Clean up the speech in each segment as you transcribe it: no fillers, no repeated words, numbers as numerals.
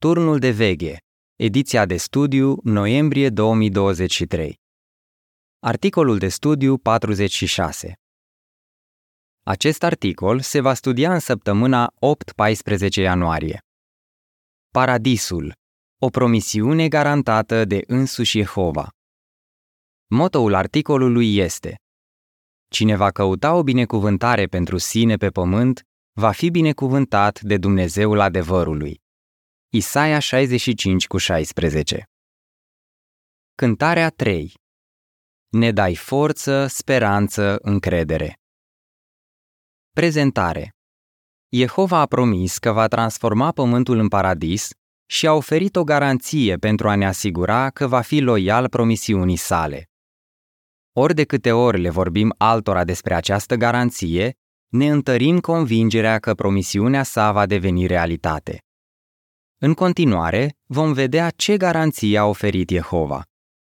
Turnul de veghe, ediția de studiu, noiembrie 2023. Articolul de studiu 46. Acest articol se va studia în săptămâna 8-14 ianuarie. Paradisul, o promisiune garantată de însuși Jehova. Motoul articolului este: cine va căuta o binecuvântare pentru sine pe pământ, va fi binecuvântat de Dumnezeul adevărului. Isaia 65:16. Cântarea 3. Ne dai forță, speranță, încredere. Prezentare. Jehova a promis că va transforma pământul în paradis și a oferit o garanție pentru a ne asigura că va fi loial promisiunii sale. Ori de câte ori le vorbim altora despre această garanție, ne întărim convingerea că promisiunea sa va deveni realitate. În continuare, vom vedea ce garanție a oferit Jehova.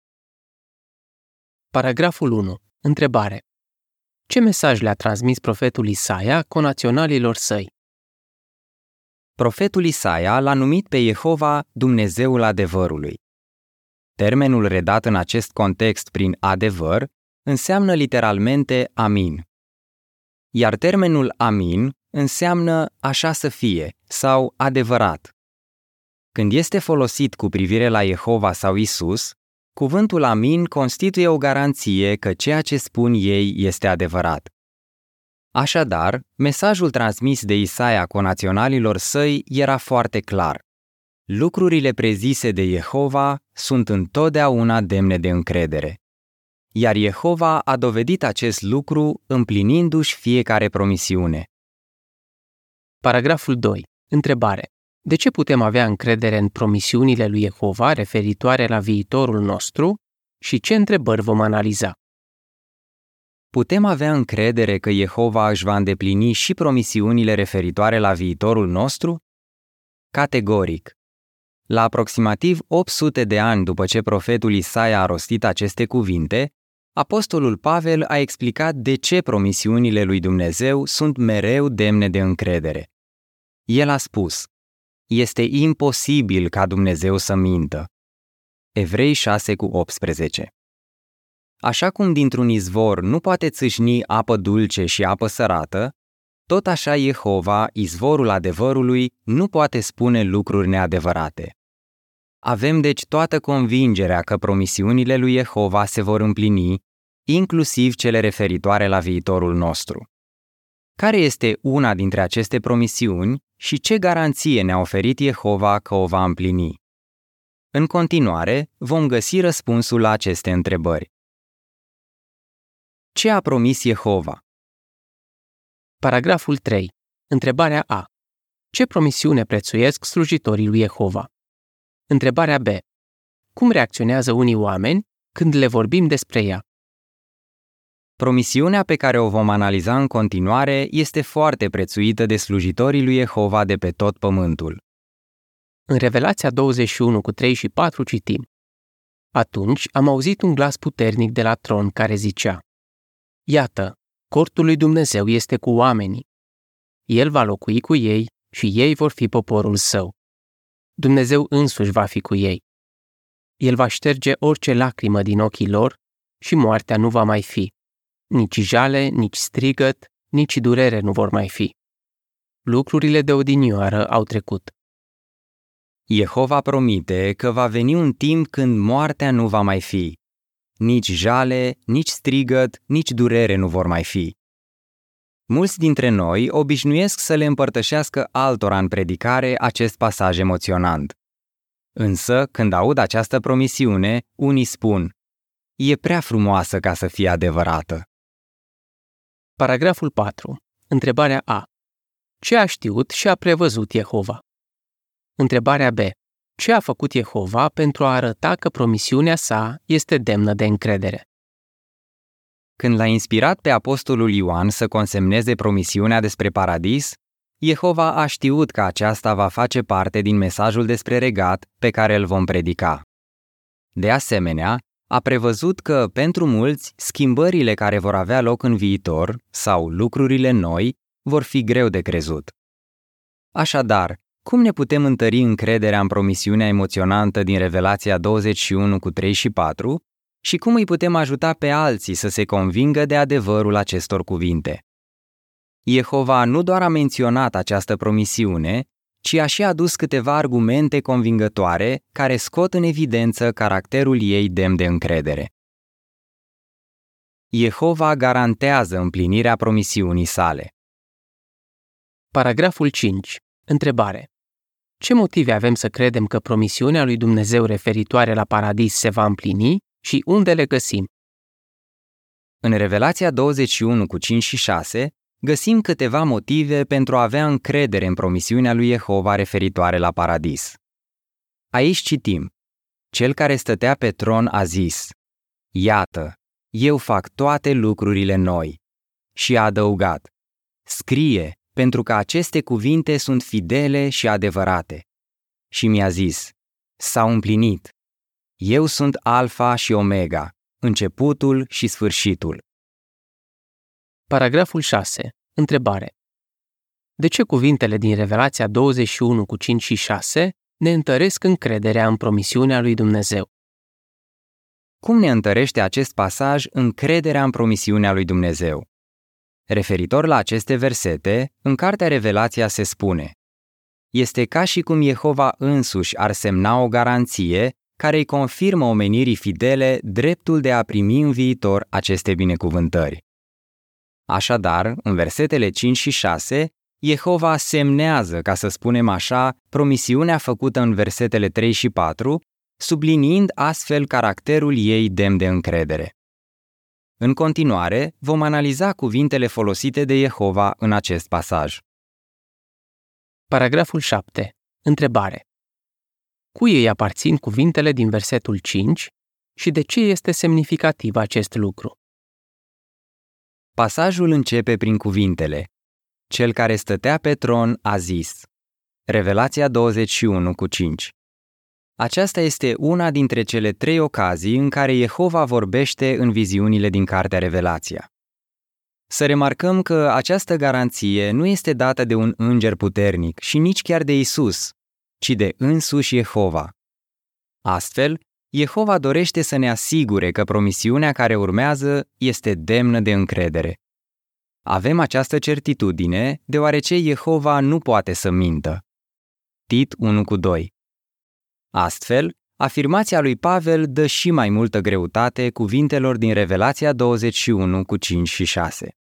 Paragraful 1. Întrebare. Ce mesaj le-a transmis profetul Isaia conaționalilor săi? Profetul Isaia l-a numit pe Jehova Dumnezeul adevărului. Termenul redat în acest context prin adevăr înseamnă literalmente amin. Iar termenul amin înseamnă așa să fie sau adevărat. Când este folosit cu privire la Jehova sau Isus, cuvântul amin constituie o garanție că ceea ce spun ei este adevărat. Așadar, mesajul transmis de Isaia conaționalilor săi era foarte clar. Lucrurile prezise de Jehova sunt întotdeauna demne de încredere. Iar Jehova a dovedit acest lucru împlinindu-și fiecare promisiune. Paragraful 2. Întrebare. De ce putem avea încredere în promisiunile lui Jehova referitoare la viitorul nostru și ce întrebări vom analiza? Putem avea încredere că Jehova își va îndeplini și promisiunile referitoare la viitorul nostru? Categoric. La aproximativ 800 de ani după ce profetul Isaia a rostit aceste cuvinte, apostolul Pavel a explicat de ce promisiunile lui Dumnezeu sunt mereu demne de încredere. El a spus: este imposibil ca Dumnezeu să mintă. Evrei 6:18. Așa cum dintr-un izvor nu poate țâșni apă dulce și apă sărată, tot așa Jehova, izvorul adevărului, nu poate spune lucruri neadevărate. Avem deci toată convingerea că promisiunile lui Jehova se vor împlini, inclusiv cele referitoare la viitorul nostru. Care este una dintre aceste promisiuni și ce garanție ne-a oferit Jehova că o va împlini? În continuare, vom găsi răspunsul la aceste întrebări. Ce a promis Jehova? Paragraful 3. Întrebarea A. Ce promisiune prețuiesc slujitorii lui Jehova? Întrebarea B. Cum reacționează unii oameni când le vorbim despre ea? Promisiunea pe care o vom analiza în continuare este foarte prețuită de slujitorii lui Jehova de pe tot pământul. În Revelația 21:3-4 citim: Atunci am auzit un glas puternic de la tron care zicea: Iată, cortul lui Dumnezeu este cu oamenii. El va locui cu ei și ei vor fi poporul său. Dumnezeu însuși va fi cu ei. El va șterge orice lacrimă din ochii lor și moartea nu va mai fi. Nici jale, nici strigăt, nici durere nu vor mai fi. Lucrurile de odinioară au trecut. Jehova promite că va veni un timp când moartea nu va mai fi. Nici jale, nici strigăt, nici durere nu vor mai fi. Mulți dintre noi obișnuiesc să le împărtășească altora în predicare acest pasaj emoționant. Însă, când aud această promisiune, unii spun: e prea frumoasă ca să fie adevărată. Paragraful 4. Întrebarea A. Ce a știut și a prevăzut Jehova? Întrebarea B. Ce a făcut Jehova pentru a arăta că promisiunea sa este demnă de încredere? Când l-a inspirat pe apostolul Ioan să consemneze promisiunea despre paradis, Jehova a știut că aceasta va face parte din mesajul despre regat pe care îl vom predica. De asemenea, a prevăzut că, pentru mulți, schimbările care vor avea loc în viitor, sau lucrurile noi, vor fi greu de crezut. Așadar, Cum ne putem întări încrederea în promisiunea emoționantă din Revelația 21 cu 3 și 4 și cum îi putem ajuta pe alții să se convingă de adevărul acestor cuvinte? Jehova nu doar a menționat această promisiune, ci a și adus câteva argumente convingătoare care scot în evidență caracterul ei demn de încredere. Jehova garantează împlinirea promisiunii sale. Paragraful 5. Întrebare. Ce motive avem să credem că promisiunea lui Dumnezeu referitoare la paradis se va împlini și unde le găsim? În Revelația 21 cu 5 și 6 găsim câteva motive pentru a avea încredere în promisiunea lui Jehova referitoare la paradis. Aici citim: Cel care stătea pe tron a zis: Iată, eu fac toate lucrurile noi. Și a adăugat: Scrie, pentru că aceste cuvinte sunt fidele și adevărate. Și mi-a zis: S-au împlinit. Eu sunt Alfa și Omega, începutul și sfârșitul. Paragraful 6. Întrebare. De ce cuvintele din Revelația 21 cu 5 și 6 ne întăresc încrederea în promisiunea lui Dumnezeu? Cum ne întărește acest pasaj încrederea în promisiunea lui Dumnezeu? Referitor la aceste versete, în cartea Revelația se spune: Este ca și cum Jehova însuși ar semna o garanție care îi confirmă omenirii fidele dreptul de a primi în viitor aceste binecuvântări. Așadar, în versetele 5 și 6, Jehova semnează, ca să spunem așa, promisiunea făcută în versetele 3 și 4, subliniind astfel caracterul ei demn de încredere. În continuare, vom analiza cuvintele folosite de Jehova în acest pasaj. Paragraful 7. Întrebare. Cui îi aparțin cuvintele din versetul 5 și de ce este semnificativ acest lucru? Pasajul începe prin cuvintele: Cel care stătea pe tron a zis. Revelația 21 cu 5. Aceasta este una dintre cele 3 ocazii în care Jehova vorbește în viziunile din cartea Revelația. Să remarcăm că această garanție nu este dată de un înger puternic și nici chiar de Isus, ci de însuși Jehova. Astfel, Jehova dorește să ne asigure că promisiunea care urmează este demnă de încredere. Avem această certitudine deoarece Jehova nu poate să mintă. Tit 1 cu 2. Astfel, afirmația lui Pavel dă și mai multă greutate cuvintelor din Revelația 21 cu 5 și 6.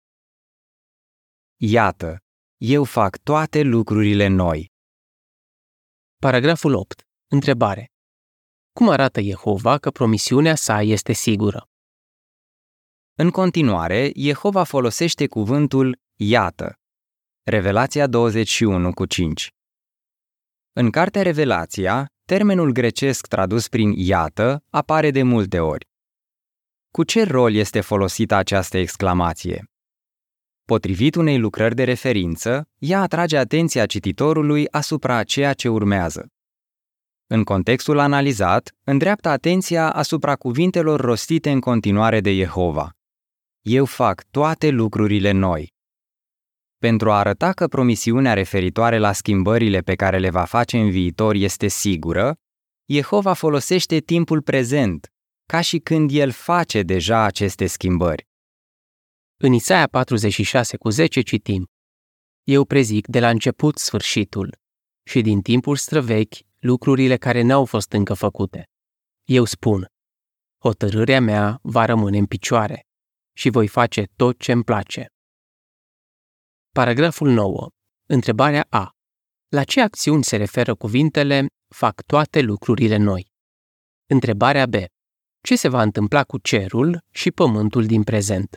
Iată, eu fac toate lucrurile noi. Paragraful 8. Întrebare. Cum arată Jehova că promisiunea sa este sigură? În continuare, Jehova folosește cuvântul iată. Revelația 21 cu 5. În cartea Revelația, termenul grecesc tradus prin iată apare de multe ori. Cu ce rol este folosită această exclamație? Potrivit unei lucrări de referință, ea atrage atenția cititorului asupra a ceea ce urmează. În contextul analizat, îndreaptă atenția asupra cuvintelor rostite în continuare de Jehova. Eu fac toate lucrurile noi. Pentru a arăta că promisiunea referitoare la schimbările pe care le va face în viitor este sigură, Jehova folosește timpul prezent, ca și când El face deja aceste schimbări. În Isaia 46 cu 10 citim: Eu prezic de la început sfârșitul și din timpul străvechi lucrurile care n-au fost încă făcute. Eu spun: hotărârea mea va rămâne în picioare și voi face tot ce-mi place. Paragraful 9. Întrebarea A. La ce acțiuni se referă cuvintele fac toate lucrurile noi? Întrebarea B. Ce se va întâmpla cu cerul și pământul din prezent?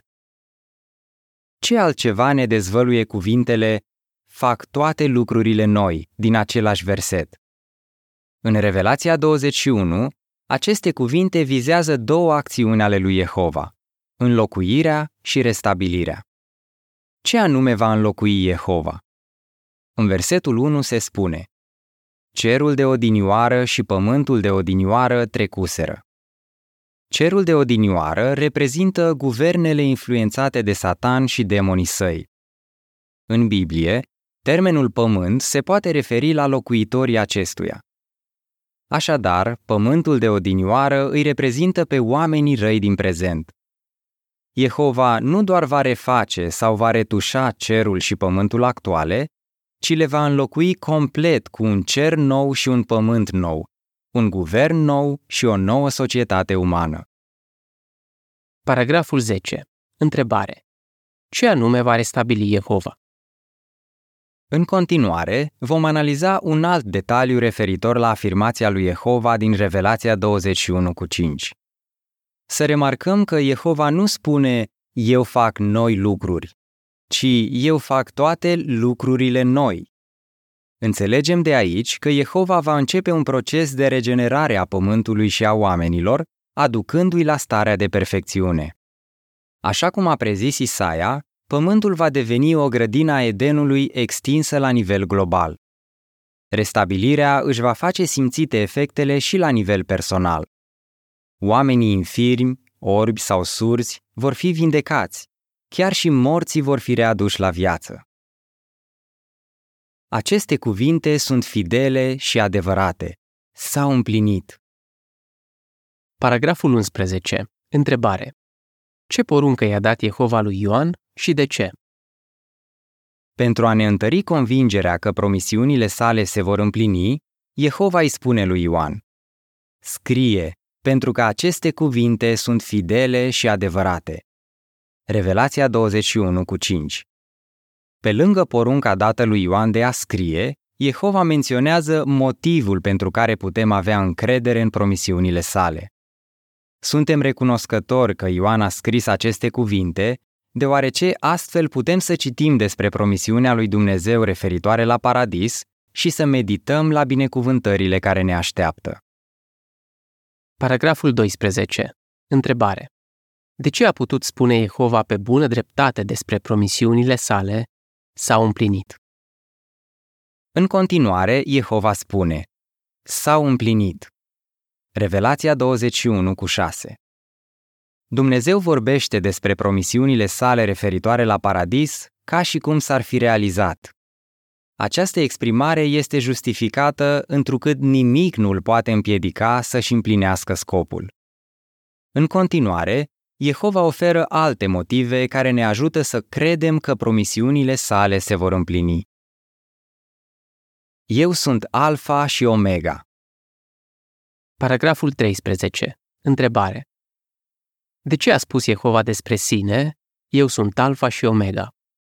Ce altceva ne dezvăluie cuvintele fac toate lucrurile noi din același verset? În Revelația 21, aceste cuvinte vizează 2 acțiuni ale lui Jehova: înlocuirea și restabilirea. Ce anume va înlocui Jehova? În versetul 1 se spune: Cerul de odinioară și pământul de odinioară trecuseră. Cerul de odinioară reprezintă guvernele influențate de Satan și demonii săi. În Biblie, Termenul pământ se poate referi la locuitorii acestuia. Așadar, pământul de odinioară îi reprezintă pe oamenii răi din prezent. Jehova nu doar va reface sau va retușa cerul și pământul actuale, ci le va înlocui complet cu un cer nou și un pământ nou, un guvern nou și o nouă societate umană. Paragraful 10. Întrebare. Ce anume va restabili Jehova? În continuare, vom analiza un alt detaliu referitor la afirmația lui Jehova din Revelația 21:5. Să remarcăm că Jehova nu spune, eu fac noi lucruri, ci eu fac toate lucrurile noi. Înțelegem de aici că Jehova va începe un proces de regenerare a pământului și a oamenilor, aducându-i la starea de perfecțiune. Așa cum a prezis Isaia, pământul va deveni o grădină a Edenului extinsă la nivel global. Restabilirea își va face simțite efectele și la nivel personal. Oamenii infirmi, orbi sau surzi vor fi vindecați, chiar și morții vor fi readuși la viață. Aceste cuvinte sunt fidele și adevărate. S-au împlinit. Paragraful 11. Întrebare. Ce poruncă i-a dat Jehova lui Ioan și de ce? Pentru a ne întări convingerea că promisiunile sale se vor împlini, Jehova îi spune lui Ioan: scrie, pentru că aceste cuvinte sunt fidele și adevărate. Revelația 21:5. Pe lângă porunca dată lui Ioan de a scrie, Jehova menționează motivul pentru care putem avea încredere în promisiunile sale. Suntem recunoscători că Ioan a scris aceste cuvinte, deoarece astfel putem să citim despre promisiunea lui Dumnezeu referitoare la paradis și să medităm la binecuvântările care ne așteaptă. Paragraful 12. Întrebare. De ce a putut spune Jehova pe bună dreptate despre promisiunile sale s-au împlinit? În continuare, Jehova spune: s-au împlinit. Revelația 21:6. Dumnezeu vorbește despre promisiunile sale referitoare la paradis ca și cum s-ar fi realizat. Această exprimare este justificată întrucât nimic nu îl poate împiedica să-și împlinească scopul. În continuare, Jehova oferă alte motive care ne ajută să credem că promisiunile sale se vor împlini. Eu sunt Alfa și Omega. Paragraful 13. Întrebare. De ce a spus Jehova despre sine, eu sunt Alfa și Omega?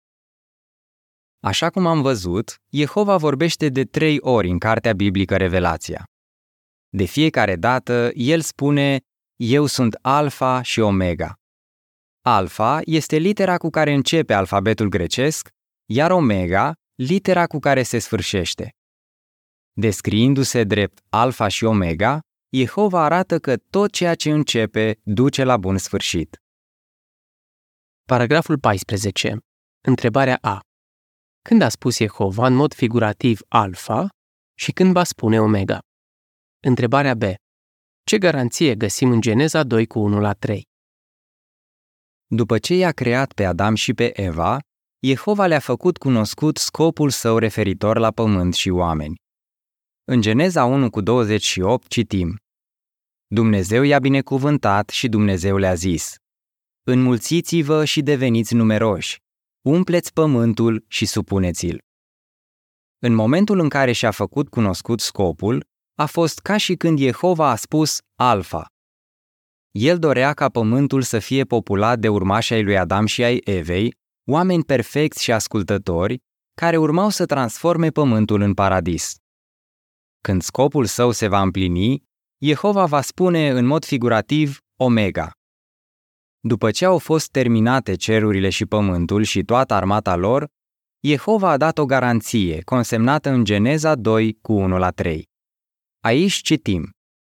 Așa cum am văzut, Jehova vorbește de 3 ori în cartea biblică Revelația. De fiecare dată, el spune: eu sunt Alfa și Omega. Alfa este litera cu care începe alfabetul grecesc, iar Omega, litera cu care se sfârșește. Descriindu-se drept Alfa și Omega, Jehova arată că tot ceea ce începe duce la bun sfârșit. Paragraful 14. Întrebarea A. Când a spus Jehova în mod figurativ Alfa și când va spune Omega? Întrebarea B. Ce garanție găsim în Geneza 2:1-3? După ce i-a creat pe Adam și pe Eva, Jehova le-a făcut cunoscut scopul său referitor la pământ și oameni. În Geneza 1:28 citim: Dumnezeu i-a binecuvântat și Dumnezeu le-a zis: înmulțiți-vă și deveniți numeroși, umpleți pământul și supuneți-l. În momentul în care și-a făcut cunoscut scopul, a fost ca și când Jehova a spus Alfa. El dorea ca pământul să fie populat de urmașii ai lui Adam și ai Evei, oameni perfecți și ascultători, care urmau să transforme pământul în paradis. Când scopul său se va împlini, Jehova va spune în mod figurativ Omega. După ce au fost terminate cerurile și pământul și toată armata lor, Jehova a dat o garanție consemnată în Geneza 2:1-3. Aici citim: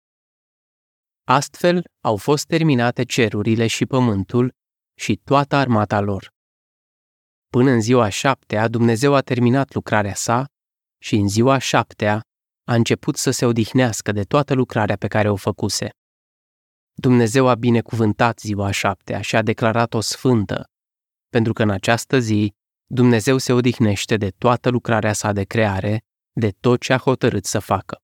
Astfel au fost terminate cerurile și pământul și toată armata lor. Până în ziua 7-a, Dumnezeu a terminat lucrarea sa și în ziua 7-a a început să se odihnească de toată lucrarea pe care o făcuse. Dumnezeu a binecuvântat ziua 7-a și a declarat-o sfântă, pentru că în această zi Dumnezeu se odihnește de toată lucrarea sa de creare, de tot ce a hotărât să facă.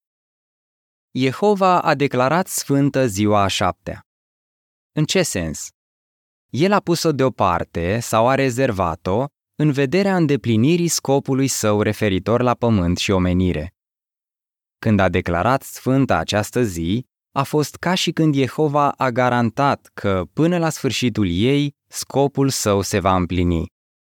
Jehova a declarat sfântă ziua a 7-a. În ce sens? El a pus-o deoparte sau a rezervat-o în vederea îndeplinirii scopului său referitor la pământ și omenire. Când a declarat sfântă această zi, a fost ca și când Jehova a garantat că, până la sfârșitul ei, scopul său se va împlini.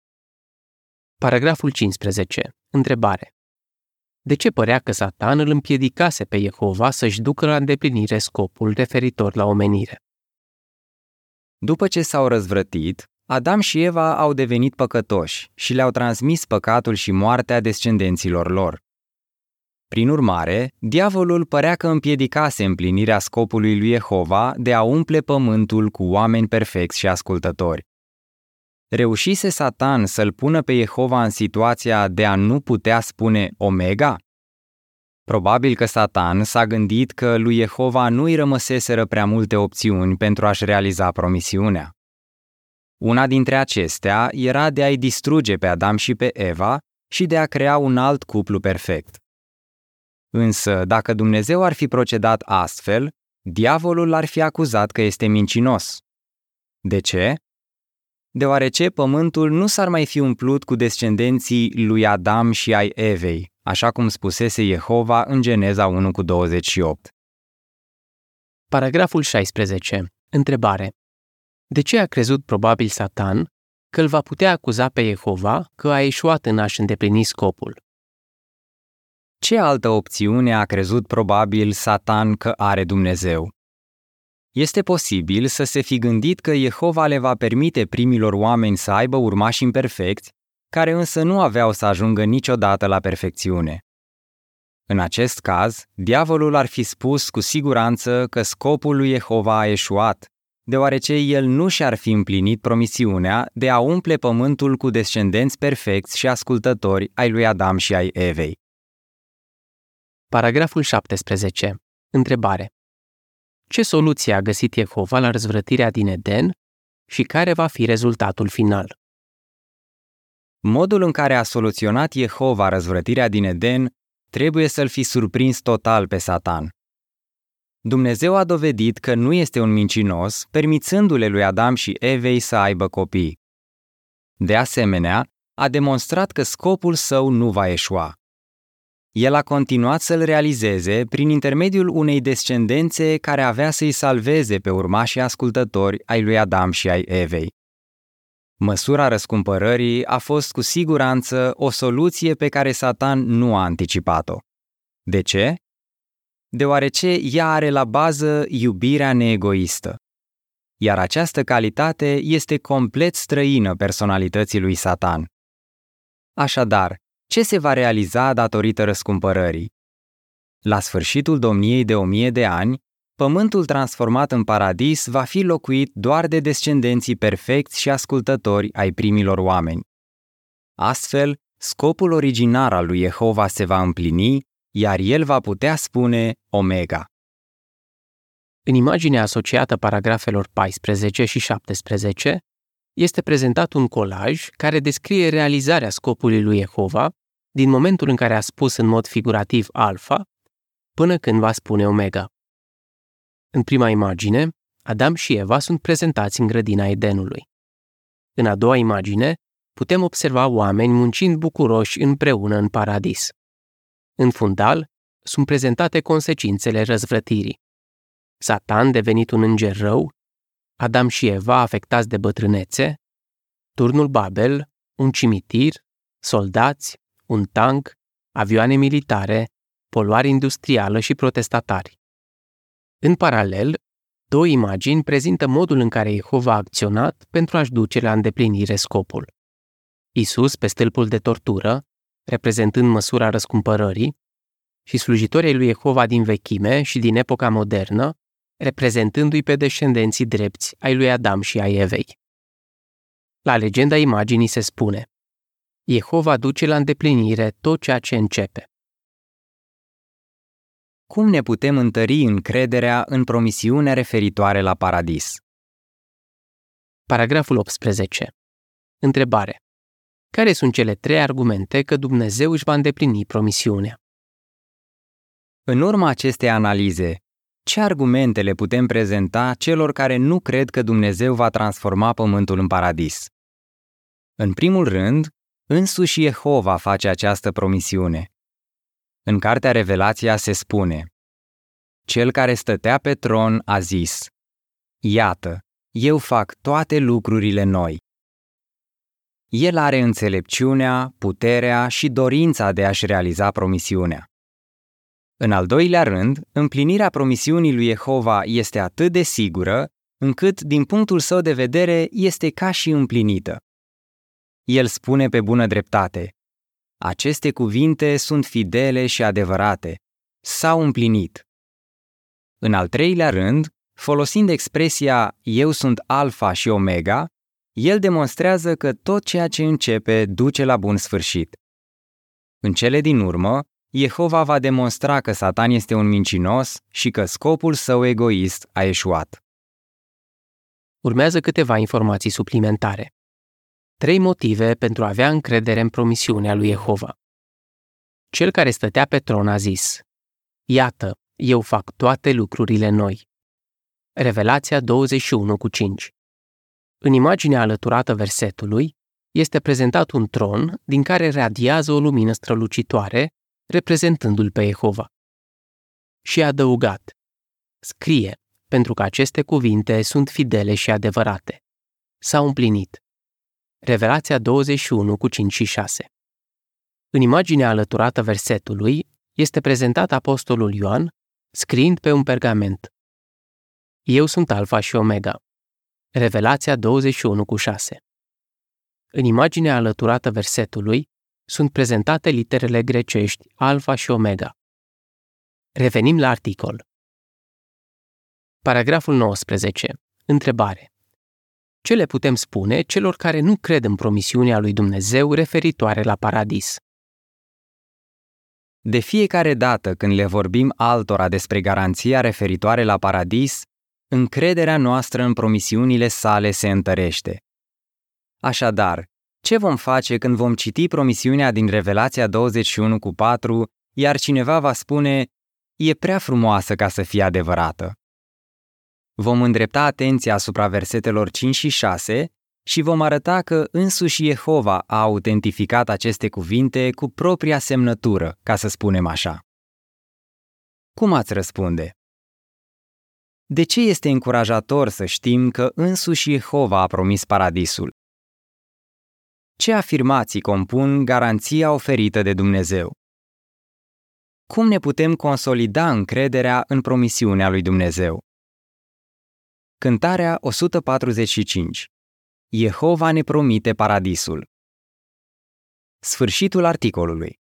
Paragraful 15. Întrebare. De ce părea că Satan îl împiedicase pe Jehova să-și ducă la îndeplinire scopul referitor la omenire? După ce s-au răzvrătit, Adam și Eva au devenit păcătoși și le-au transmis păcatul și moartea descendenților lor. Prin urmare, diavolul părea că împiedicase împlinirea scopului lui Jehova de a umple pământul cu oameni perfecți și ascultători. Reușise Satan să-l pună pe Jehova în situația de a nu putea spune Omega? Probabil că Satan s-a gândit că lui Jehova nu-i rămăseseră prea multe opțiuni pentru a-și realiza promisiunea. Una dintre acestea era de a-i distruge pe Adam și pe Eva și de a crea un alt cuplu perfect. Însă, dacă Dumnezeu ar fi procedat astfel, diavolul l-ar fi acuzat că este mincinos. De ce? Deoarece pământul nu s-ar mai fi umplut cu descendenții lui Adam și ai Evei, așa cum spusese Jehova în Geneza 1:28. Paragraful 16. Întrebare. De ce a crezut probabil Satan că îl va putea acuza pe Jehova că a eșuat în a-și îndeplini scopul? Ce altă opțiune a crezut probabil Satan că are Dumnezeu? Este posibil să se fi gândit că Jehova le va permite primilor oameni să aibă urmași imperfecți, care însă nu aveau să ajungă niciodată la perfecțiune. În acest caz, diavolul ar fi spus cu siguranță că scopul lui Jehova a eșuat, deoarece el nu și-ar fi împlinit promisiunea de a umple pământul cu descendenți perfecți și ascultători ai lui Adam și ai Evei. Paragraful 17. Întrebare. Ce soluție a găsit Jehova la răzvrătirea din Eden și care va fi rezultatul final? Modul în care a soluționat Jehova răzvrătirea din Eden trebuie să-l fi surprins total pe Satan. Dumnezeu a dovedit că nu este un mincinos, permițându-le lui Adam și Evei să aibă copii. De asemenea, a demonstrat că scopul său nu va eșua. El a continuat să-l realizeze prin intermediul unei descendențe care avea să-i salveze pe urmașii ascultători ai lui Adam și ai Evei. Măsura răscumpărării a fost cu siguranță o soluție pe care Satan nu a anticipat-o. De ce? Deoarece ea are la bază iubirea neegoistă. Iar această calitate este complet străină personalității lui Satan. Așadar, ce se va realiza datorită răscumpărării? La sfârșitul domniei de 1000 de ani, pământul transformat în paradis va fi locuit doar de descendenții perfecți și ascultători ai primilor oameni. Astfel, scopul originar al lui Jehova se va împlini, iar el va putea spune Omega. În imaginea asociată paragrafelor 14 și 17, este prezentat un colaj care descrie realizarea scopului lui Jehova din momentul în care a spus în mod figurativ Alfa până când va spune Omega. În prima imagine, Adam și Eva sunt prezentați în grădina Edenului. În a doua imagine, putem observa oameni muncind bucuroși împreună în paradis. În fundal, sunt prezentate consecințele răzvrătirii. Satan devenit un înger rău, Adam și Eva afectați de bătrânețe, turnul Babel, un cimitir, soldați, un tank, avioane militare, poluare industrială și protestatari. În paralel, două imagini prezintă modul în care Jehova a acționat pentru a-și duce la îndeplinire scopul. Isus pe stâlpul de tortură, reprezentând măsura răscumpărării, și slujitorii lui Jehova din vechime și din epoca modernă, reprezentându-i pe descendenții drepți ai lui Adam și ai Evei. La legenda imaginii se spune: Jehova duce la îndeplinire tot ceea ce începe. Cum ne putem întări încrederea în promisiunea referitoare la paradis? Paragraful 18. Întrebare. Care sunt cele 3 argumente că Dumnezeu își va îndeplini promisiunea? În urma acestei analize, ce argumente le putem prezenta celor care nu cred că Dumnezeu va transforma pământul în paradis? În primul rând, însuși Jehova face această promisiune. În cartea Revelația se spune: Cel care stătea pe tron a zis: Iată, eu fac toate lucrurile noi. El are înțelepciunea, puterea și dorința de a-și realiza promisiunea. În al doilea rând, împlinirea promisiunii lui Jehova este atât de sigură, încât, din punctul său de vedere, este ca și împlinită. El spune pe bună dreptate: aceste cuvinte sunt fidele și adevărate, s-au împlinit. În al treilea rând, folosind expresia eu sunt Alfa și Omega, el demonstrează că tot ceea ce începe duce la bun sfârșit. În cele din urmă, Jehova va demonstra că Satan este un mincinos și că scopul său egoist a eșuat. Urmează câteva informații suplimentare. 3 motive pentru a avea încredere în promisiunea lui Jehova. Cel care stătea pe tron a zis: Iată, eu fac toate lucrurile noi. Revelația 21:5. În imaginea alăturată versetului, este prezentat un tron din care radiază o lumină strălucitoare, reprezentându-l pe Jehova. Și a adăugat: scrie, pentru că aceste cuvinte sunt fidele și adevărate. S-au împlinit. Revelația 21:5-6. În imaginea alăturată versetului, este prezentat apostolul Ioan, scriind pe un pergament: Eu sunt Alfa și Omega. Revelația 21:6. În imaginea alăturată versetului, sunt prezentate literele grecești Alfa și Omega. Revenim la articol. Paragraful 19. Întrebare. Ce le putem spune celor care nu cred în promisiunea lui Dumnezeu referitoare la paradis? De fiecare dată când le vorbim altora despre garanția referitoare la paradis, încrederea noastră în promisiunile sale se întărește. Așadar, ce vom face când vom citi promisiunea din Revelația 21:4, iar cineva va spune: e prea frumoasă ca să fie adevărată? Vom îndrepta atenția asupra versetelor 5 și 6 și vom arăta că însuși Jehova a autentificat aceste cuvinte cu propria semnătură, ca să spunem așa. Cum ați răspunde? De ce este încurajator să știm că însuși Jehova a promis paradisul? Ce afirmații compun garanția oferită de Dumnezeu? Cum ne putem consolida încrederea în promisiunea lui Dumnezeu? Cântarea 145. Jehova ne promite paradisul. Sfârșitul articolului.